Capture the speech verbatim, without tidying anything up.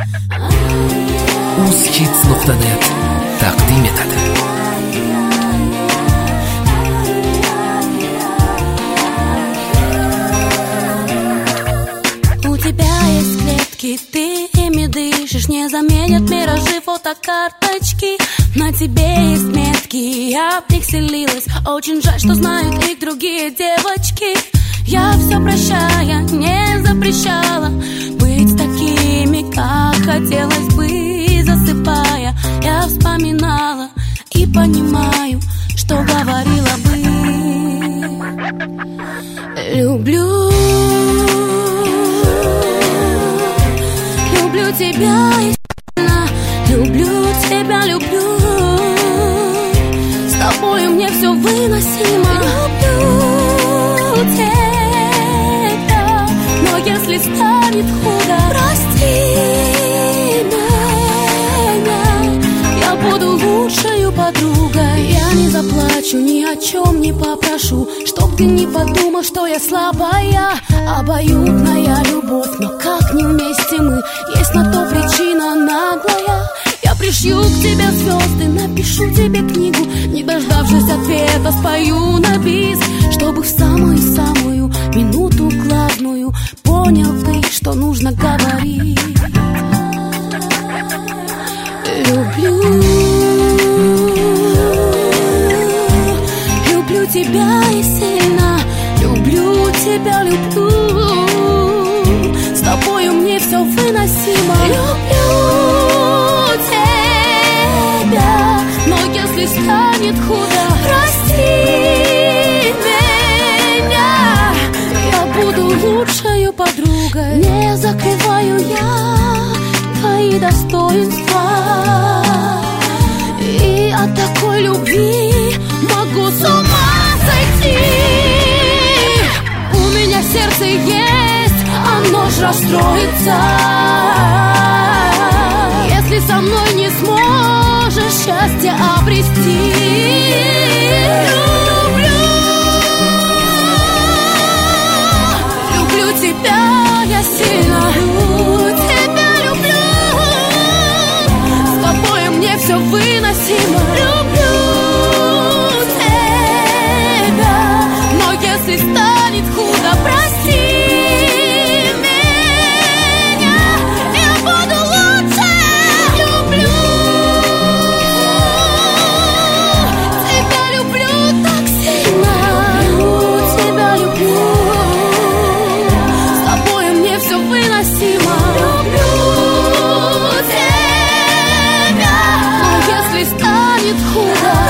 uzhits nuqta net taqdim etadi. У тебя есть клетки, ты ими дышишь, не заменят миражи фотокарточки. На тебе есть метки, я в них селилась. Очень жаль, что знают их другие девочки. Я все прощая, не запрещала быть такими, как хотелось бы. Засыпая, я вспоминала и понимаю, что говорила бы. Люблю, люблю тебя и сильно, люблю тебя, люблю. С тобою мне все выносимо. Люблю тебя, но если станет худо, прости меня, я буду лучшей подругой. Я не заплачу, ни о чем не попрошу, чтоб ты не подумал, что я слабая. Обоюдная любовь, но как не вместе мы, есть на то причина наглая. Я пришью к тебе звезды, напишу тебе книгу, не дождавшись ответа, спою на бис, чтобы в самую-самую минуту главную понял ты, что нужно говорить. Люблю, люблю тебя и сильно, люблю тебя, люблю. С тобою мне все выносимо. Люблю тебя, но если станет худо, прости меня, я буду лучшей подругой. Не закрываю я твои достоинства, и от такой любви могу с ума сойти. У меня сердце есть, оно ж расстроится, если со мной не сможешь счастье обрести. Люблю, люблю тебя я сильно, люблю тебя, люблю. С тобой мне все выносимо. Люблю тебя, но если станет худо, прости меня, я буду лучше. Люблю тебя, люблю так сильно. Люблю тебя, люблю. С тобой мне все выносимо. Люблю тебя, но если станет худо,